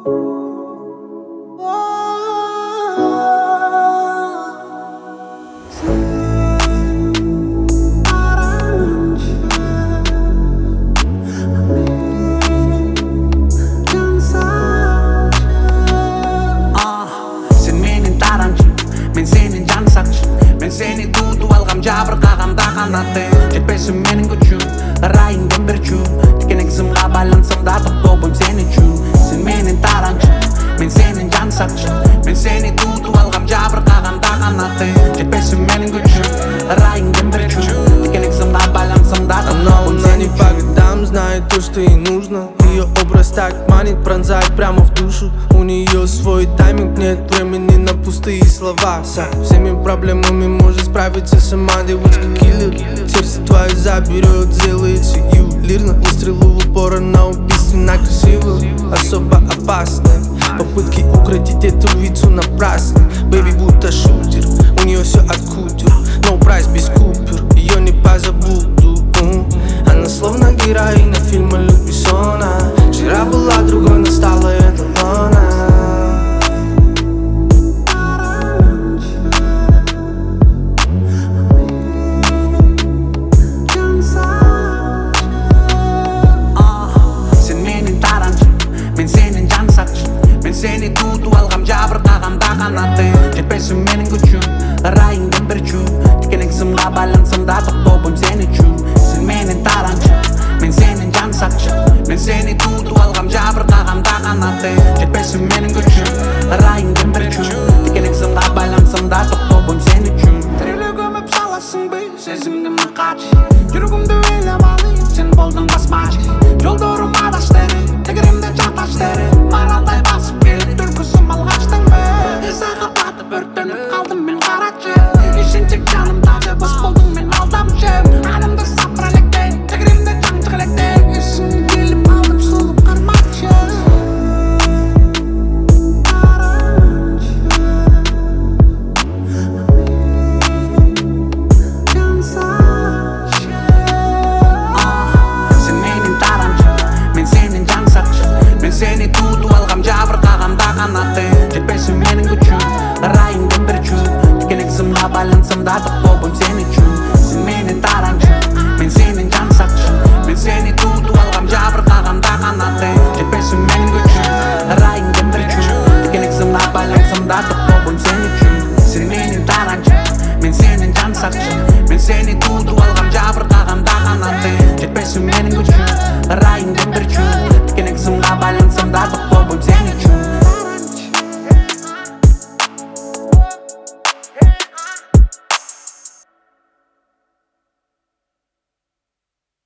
Мен сенен жан сақшы, мен сені туытып алғам жабырқағанда қанаты. Жетпесім менің күшім, райыңдан бір чу. Тікенек сымға байлансам да тоқтопым сен үшін. Сен менен тараншы, мен сенен жан сақшы, мен сені туытып алғам жабырқағанда қанаты. Жетпесім менің күшім, райыңдан бір чу. Тікенек сымға байлансам да тоқтопым сен үшін. По годам знает то, что ей нужно. Ее образ так манит, пронзает прямо в душу. У нее свой тайминг, нет времени на пустые слова. Со всеми проблемами может справиться сама девочка-киллер. Сердце твое заберет, сделается ювелирно. Выстрелы в упор, она убийственно красива, особо опасна. Попытки укротить эту вицу напрасны. Бэйби будто шутер, у нее все от кутер. No прайс без купюр, ее не позабуду. Она словно героиня фильма Люк Бессона. Вчера была другой, но стала эталона. Сен менен тараншы, мен сенен жан сақшы, мен сені туытып алғам жабырқағанда қанаты. Жетпесім менің күшім, райыңдан бір чу. Тікенек сымға байлансам да тоқтопым сен үшін. Сен менен тараншы, мен сенен жан сақшы, мен сені туытып алғам жабырқағанда қанаты. Жетпесім менің күшім, райыңдан бір чу. Тікенек сымға байлансам да тоқтопым сен үшін. Тірелі көміп саласың бе сезімді мақач. Жүргімді ойлап алып, сен болдың басмач. Жолда ұрым адаштары, тігіремде жаташтары. Маралдай басып келіп түркісім алғаштың бе. Исаға батып өрттеніп қалдым мен қарачы. Ішін тек жаным тады, бос болдың мен алдамшы. Анымды сапыралекте, тігіремде жан жығылекте. Ішін келіп алып сұлып қармақшы. Сені туытып алғам жабырқағанда қанаты. Жетпесім менің күшім, райыңдан бір чу. Тікенек сымға байлансам да тоқтопым сен үшін. Сен менен тараншы, мен сенен жан сақшы, мен сені туытып алғам жабырқағанда қанаты. Жетпесім менің күшім, райыңдан бір чу. Тікенек сымға байлансам да тоқтопым сен үшін. Сен менен тараншы, мен сенен жан сақшы, мен сені туытып алғам жабырқағанда қанаты. Жетпесім менің күшім, райыңдан бір чу. Тікенек сымға байлансам да тоқтопым сен үшін.